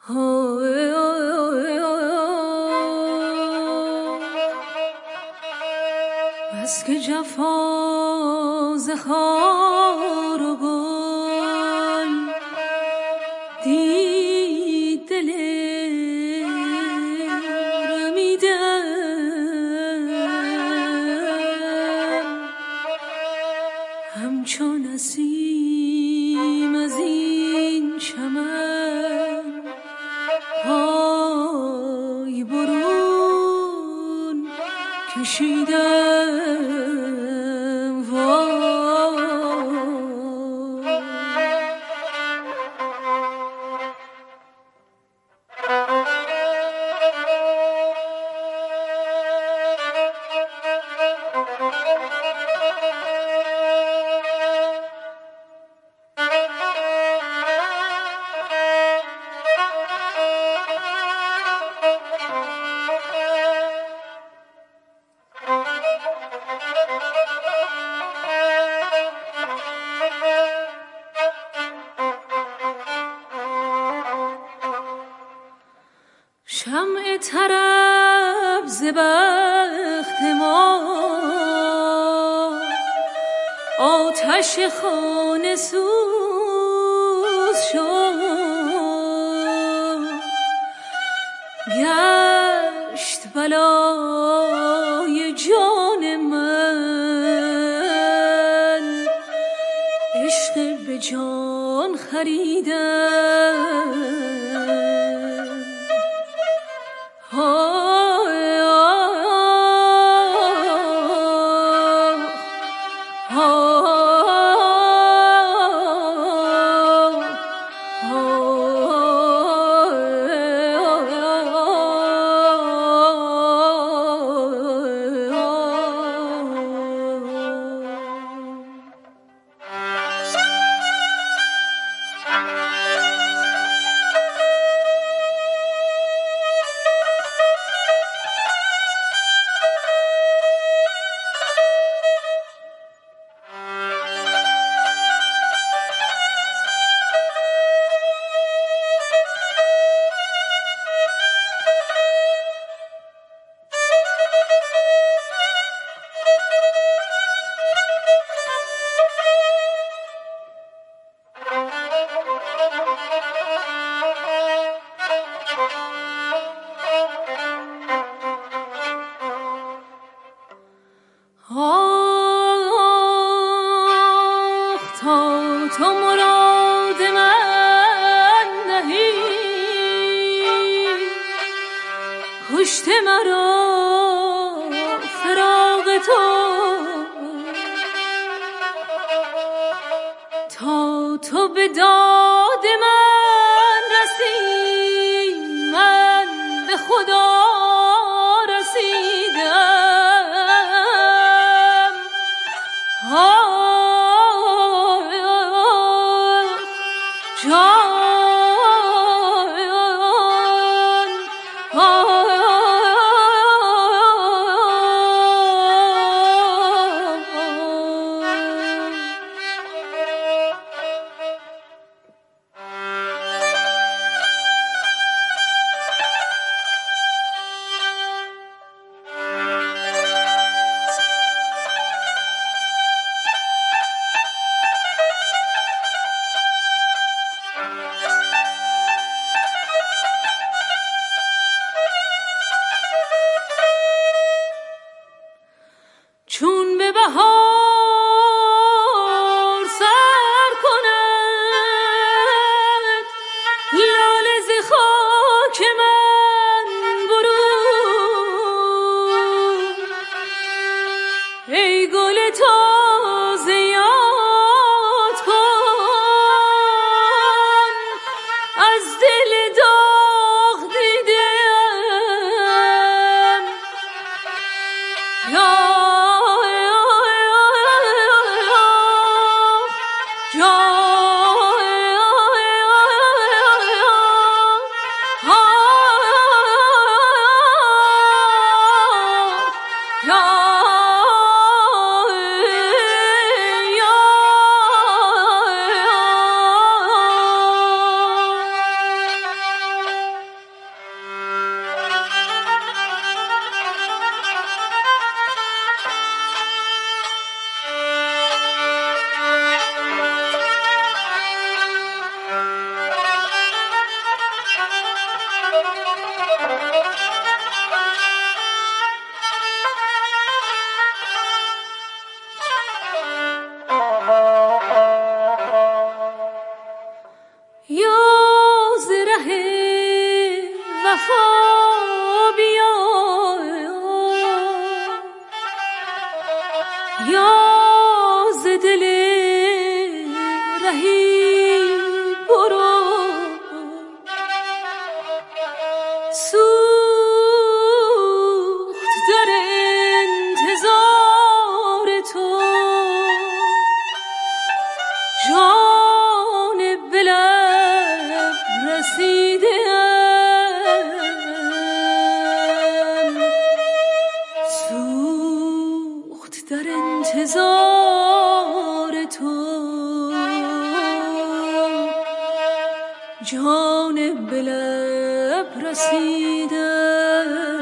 بس که جفا ز خار و گل دید دل رمیدم، همچون نسیم از این چمن پای برون کشیدم. شمع طرب ز بخت ما آتش خانه سوز شد، گشت بلای جان من، عشق به جان خریدم. تو مراد من نهی، کشته مرا فراق تو، تا تو به داد من رسی، من به خدا رسیدم. چون به بهار سر کند لاله ز خاک من برون، ای گل تازه یاد کن از دل داغ دیدم. وفا بیا یا ز دل رهی برو سوخت در انتظار تو جان به لب رسیده‌ام سوخت در انتظار تو جان به لب رسیدم